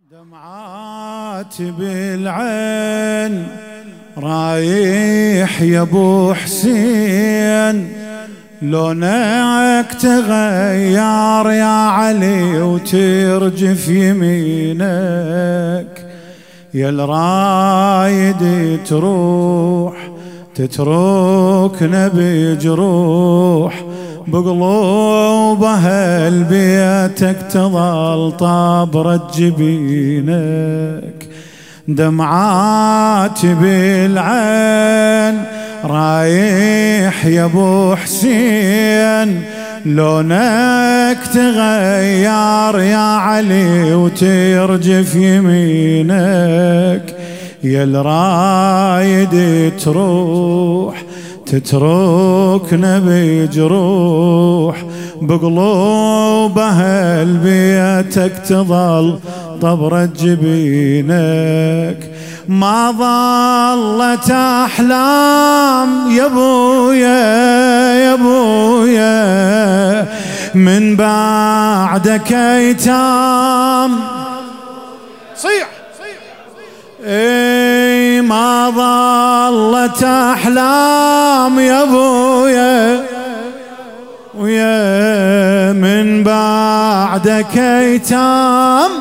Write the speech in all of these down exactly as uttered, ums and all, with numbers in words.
دمعات بالعين رايح يا ابو حسين، لونك تغير يا علي وترجف يمينك، يا الرايد تروح تتركنا بجروح، بقلوب اهل بيتك تظل طابرة جبينك. دمعات بالعين رايح يا ابو حسين، لونك تغير يا علي وترجف يمينك، يا الرايد تروح تتركنا بجروح، بقلوب اهل بيتك تظل طبرة جبينك. ما ظلت احلام يا ابويا يا ابويا من بعدك ايتام، صيح اي ما ظلت احلام يا ابويا ويا من بعدك ايتام،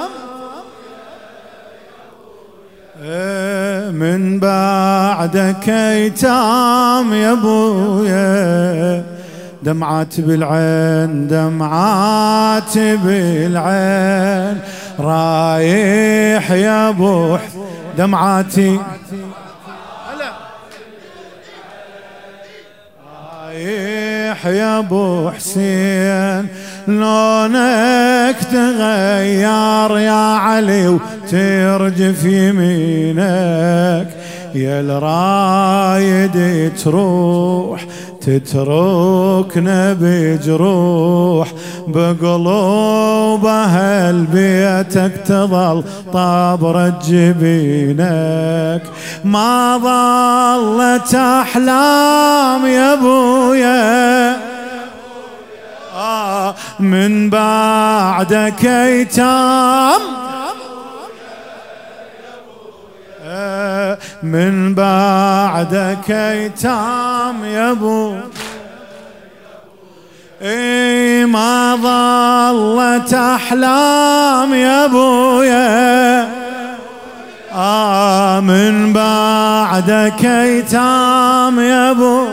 من بعدك ايتام يا ابويا. دمعات بالعين دمعات بالعين رايح يا ابو حسين، دمعاتي رايح يا ابو حسين، لونك تغير يا علي وترجف يمينك، يا الرايد تروح تتركنا بجروح، بقلوب اهل بيتك تظل طابرة جبينك. ما ظلت احلام يا ابويا آه من بعدك ايتام، من بعدك ايتام يا ابو. اي ما ظلت احلام يا ابويا آه من بعدك ايتام يا ابو،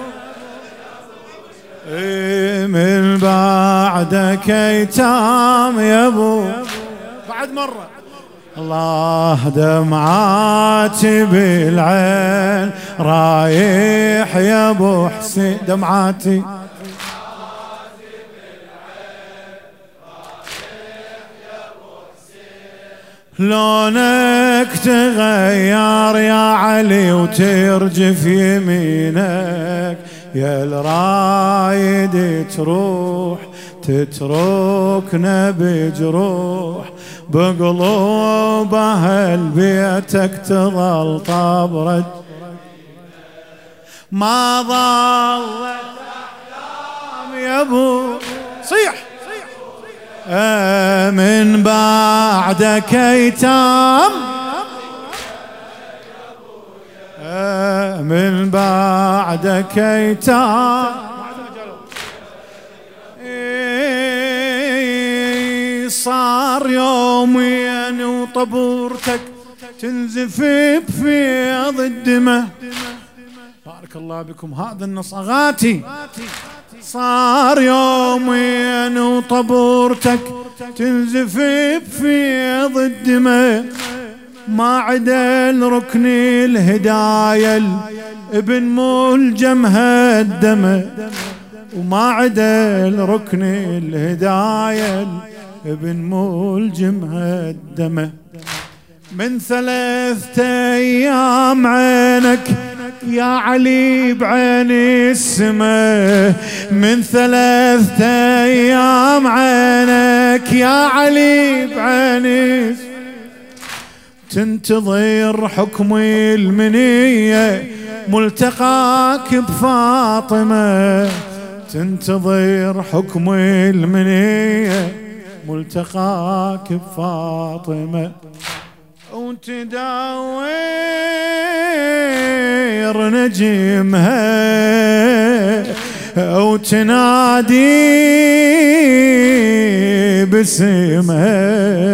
اي من بعدك ايتام يا ابو. بعد مرة الله دمعات بالعين رايح يا ابو حسين، دمعاتي لونك تغير يا علي وترجف يمينك، يا الرايد تروح تتركنا بجروح، بقلوب اهل بيتك تظل طابرة. ما ظلت احلام يا ابو، صيح آه من بعدك ايتام، آه من بعدك ايتام. صار يومين وطبورتك تنزف بفيض الدمى. بارك الله بكم، هذا النص اغاتي. صار يومين وطبورتك تنزف بفيض الدمى، ما عدل ركن الهدايا ابن ملجم هدمه، وما عدل ركن الهدايا ابن ملجم هدمه. من ثلاثة ايام عينك يا علي بعين السماء، من ثلاثة ايام عينك يا علي بعين السماء، تنتظر حكم المنية ملتقاك بفاطمة، تنتظر حكم المنية ملتقاك بفاطمة وتداور نجمها وتنادي باسمها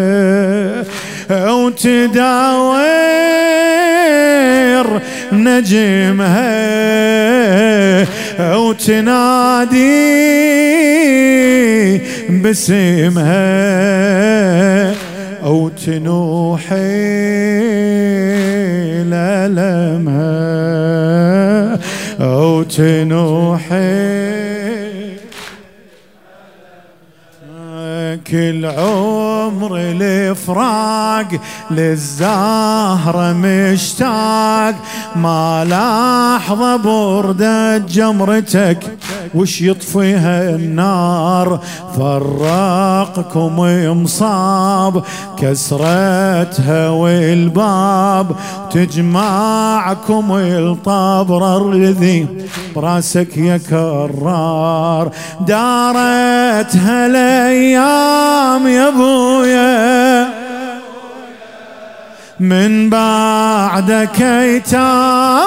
وتداور نجمها وتنادي باسمها أو تنوحي لألمها أو تنوحي كل عمر الفراق للزهرة مشتاق ما لحظة بردة جمرتك وش يطفيها النار فرقكم مصاب كسرتها والباب تجمعكم الطبر الذي براسك يا كرار دارت هالايام يا ابويا من بعدك ايتام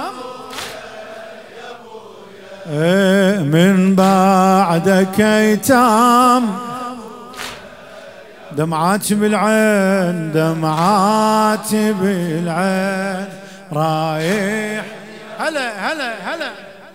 من بعدك ايتام دمعات بالعين دمعات بالعين رايح هلا هلا هلا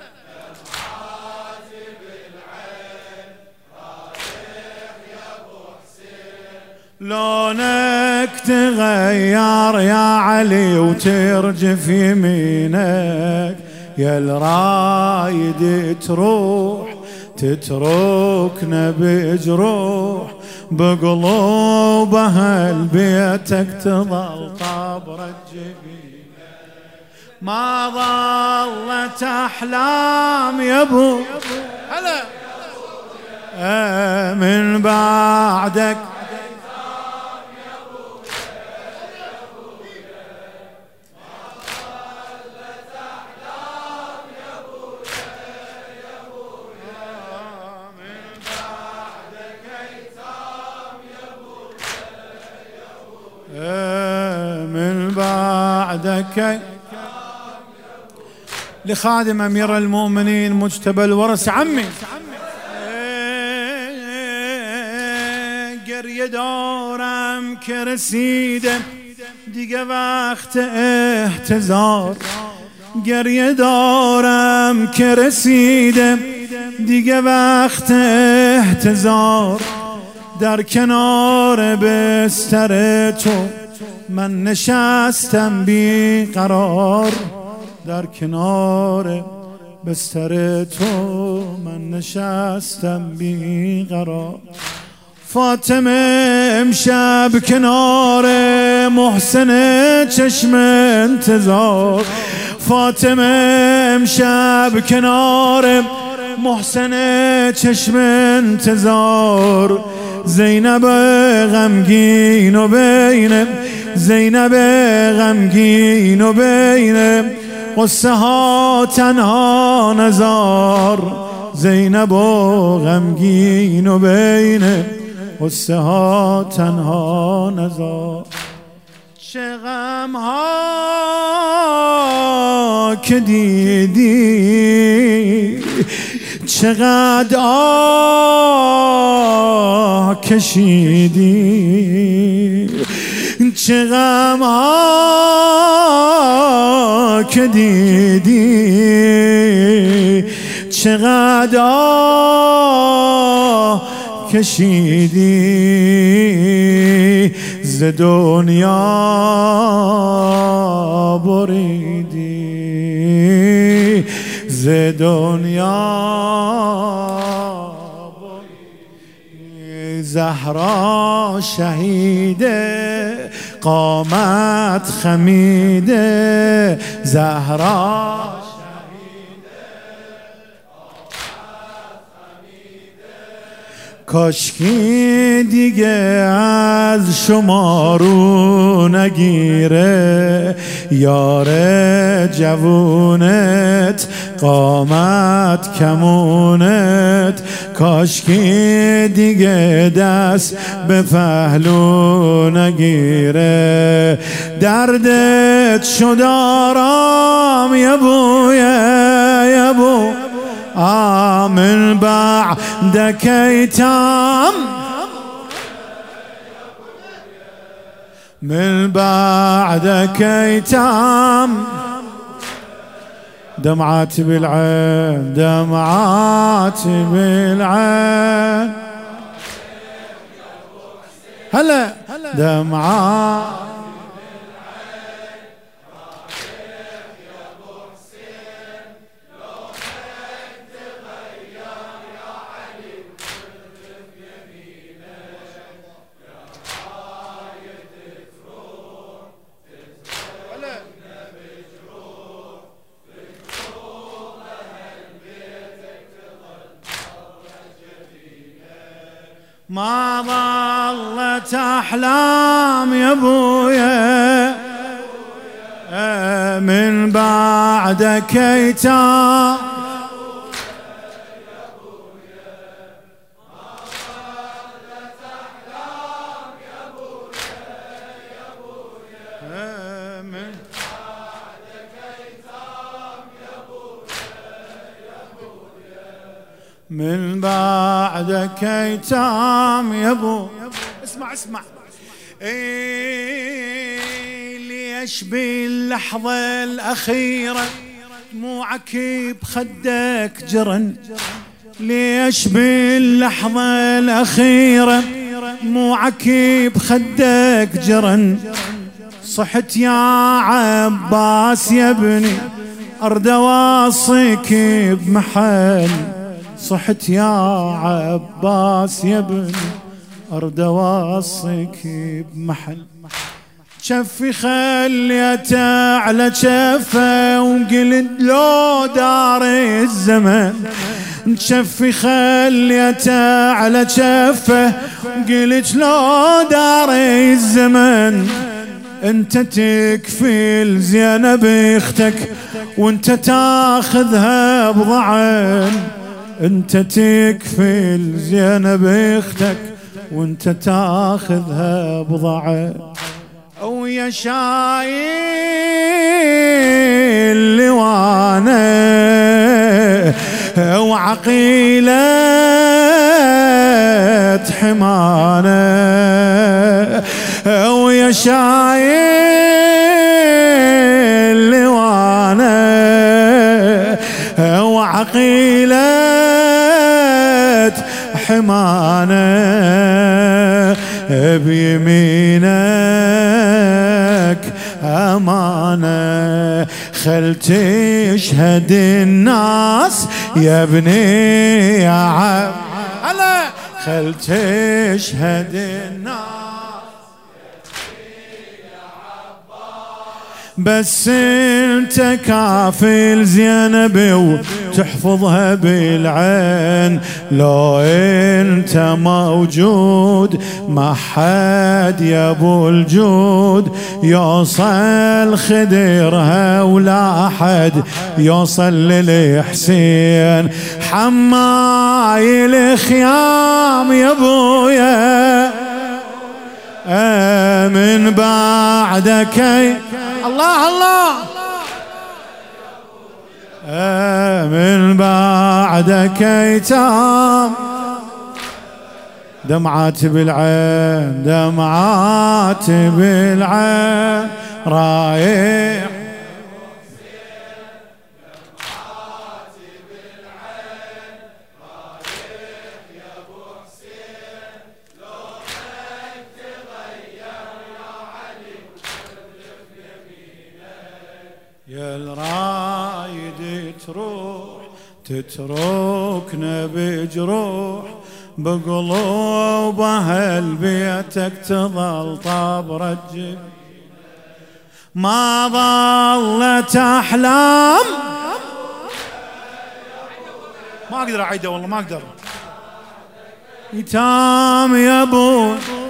لونك تغير يا علي وترجف يمينك يا الرايد تروح تتركنا بجروح بقلوب اهل بيتك تظل قبر الجبين ما ظلت احلام يا ابو هلا من بعدك من بعدك لخادم أمير المؤمنين مجتبى الورس عمي قرية دورم كرسيدة دقة وقت احتزار قرية دورم كرسيدة دقة وقت احتزار در کنار بستر تو من نشستم بی قرار در کنار بستر تو من نشستم بی قرار فاطمه امشب کنار محسن چشم انتظار فاطمه امشب کنار محسن چشم انتظار زینب غمگین و بین زینب غمگین و بین قصه ها تنها نزار زینب غمگین و بین قصه ها تنها نزار چه غم ها که دیدی چقدر آه کشیدی چه غم ها که دیدی چقدر آه کشیدی ز دنیا بریدی ز دنیا زهرا شهیده قامت خمیده زهرا شهیده قامت خمیده کاشکی دیگه از شما رو نگیره یار جوونت قامت کمونت کاشکی دیگه دست به پهلو نگیره دردت شد آرام یه بویه یه بو من بعدك ايتام من بعدك ايتام دمعات بالعين دمعات بالعين هلا دمعات ما ظلت أحلام يا ابويا من بعدك ايتام من بعدك ايتام يا ابو اسمع اسمع إيه ليش باللحظة الأخيرة دموعك بخدك جرن ليش باللحظة الأخيرة دموعك بخدك جرن صحت يا عباس يا ابني أرد واصيك بمحل صحت يا عباس يا ابني أرد واصيك بمحل شفي خليته على شفه وقلت لو دار الزمن شفي خليته على شفه وقلت لو دار الزمن انت تكفي زينب اختك وانت تاخذها بضعن انت تكفي زينب اختك وانت تاخذها بضعن او يا شايل لوانا او عقيلة حمانا او يا شايل لوانا او عقيلة حمانا بيمينك أمانة خل تشهد الناس يا ابني يا عم هلا خل تشهد الناس بس انت كافل زينب وتحفظها بالعين لو انت موجود ما حد يا ابو الجود يوصل خدرها ولا حد يوصل للحسين حماي الخيام يا ابويا من بعدك الله الله من بعدك ايتام دمعات بالعين دمعات بالعين رايح يا الرايد تروح تتركنا بجروح بقلوب اهل بيتك تظل طابرة الجبين ما ظلت احلام ما اقدر اعيده والله ما اقدر يتام يا ابو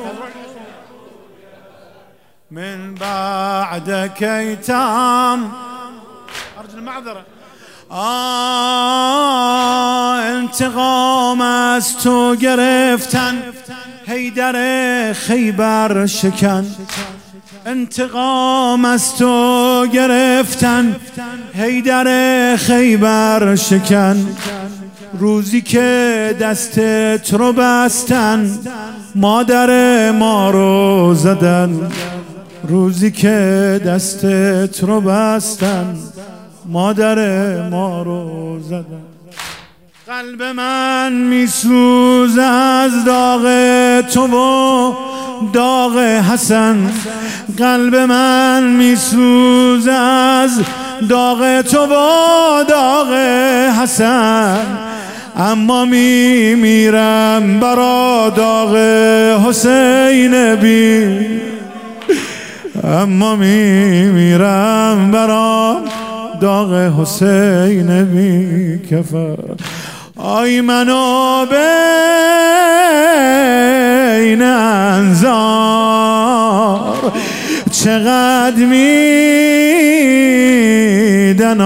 من بعدك يتام. ارجو المعذرة. آه انت غامست وقرفتن هيدر خيبر شكن. انت غامست وقرفتن هيدر خيبر شکن. روزی که دستت رو بستن مادر ما رو زدن. روزی که دستت رو بستن مادر ما رو زدن. قلب من میسوز از داغ تو و داغ حسن. قلب من میسوز از داغ تو و داغ حسن. اما می میرم برا داغ حسین بی. اما می میرم برا داغ حسین بی کفر. آی منو بین انظار چقدر میدن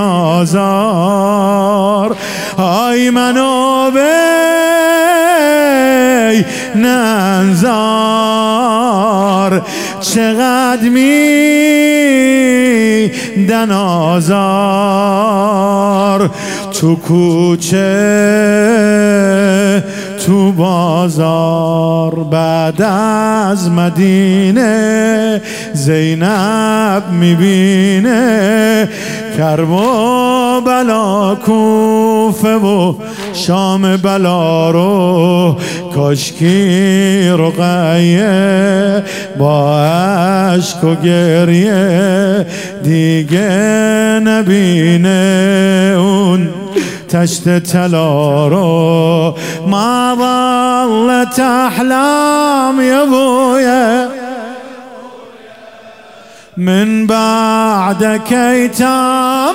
آزار. آی منو بین انظار چقدر میدن آزار. تو کوچه تو بازار بعد از مدینه زینب میبینه کرب و بلا کوفه و شام بلا رو. کاشکی رقیه با عشق و گریه دیگه نبینه اون تشت طلا رو. ما ظلت احلام يا ابويا من بعدك ايتام.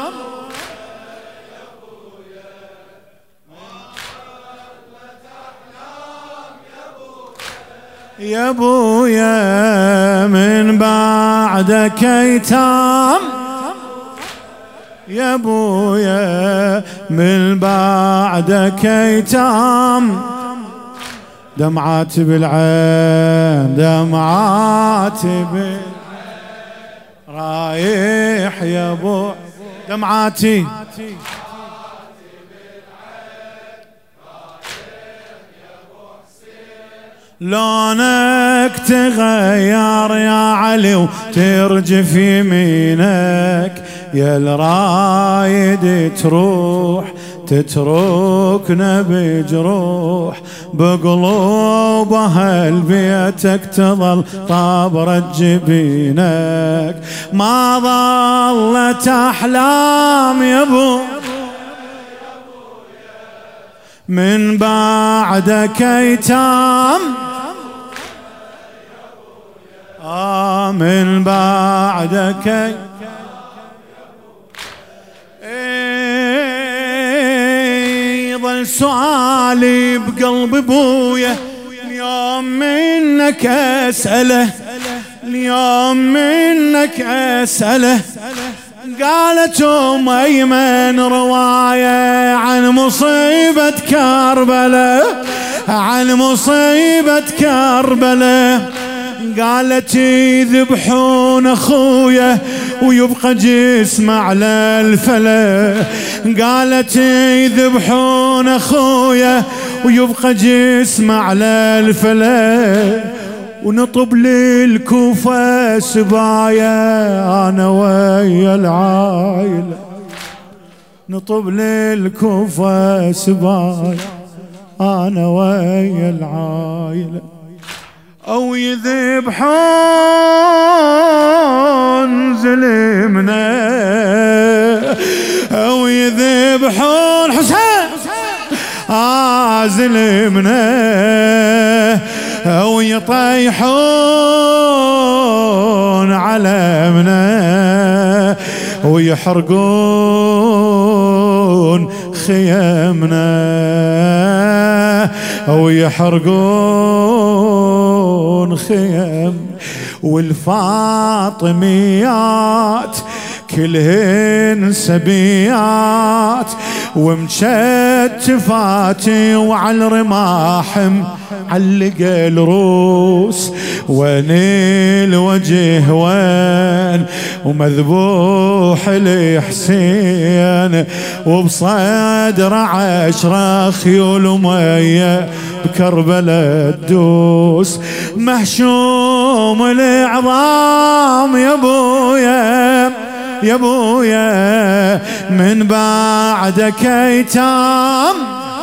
يا ابويا من بعدك ايتام. يا ابويا من بعدك ايتام. دمعات بالعين دمعات بالعين رايح يا ابو دمعاتي. لونك تغير يا علي وترجف يمينك. يا الرايد تروح تتركنا بجروح بقلوب اهل بيتك تظل طابرة جبينك. ما ظلت احلام يا ابو من بعدك ايتام. آه من بعدك ايتام. ظل سؤالي بقلب ابويا اليوم منك اسأله. اليوم منك اسأله. قالت ام ايمن رواية عن مصيبة كربلاء عن مصيبة كربلاء. قالت يذبحون اخويا ويبقى جسم على الفلا. قالت يذبحون اخويا ويبقى جسم على الفلا. ونطب للكوفة سبايا انا ويا العايلة. نطب للكوفة سبايا انا ويا العايلة. او يذبحون زلمنا او يذبحون حسين آه زلمنا او يطيحون علمنا ويحرقون خيمنا ويحرقون خيم، والفاطميات كلهن سبيات ومشتفات، وعلى الرماحم علق الروس. وين الوجه وين ومذبوح الحسين، وبصدر عشرة خيول مية بكربلاء تدوس. محشوم العظام يا ابويا يا ابويا من بعدك ايتام،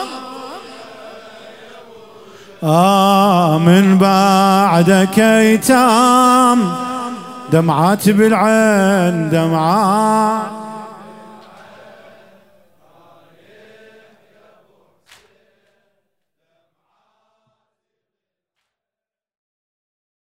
آه من بعدك ايتام. دمعات بالعين دمعات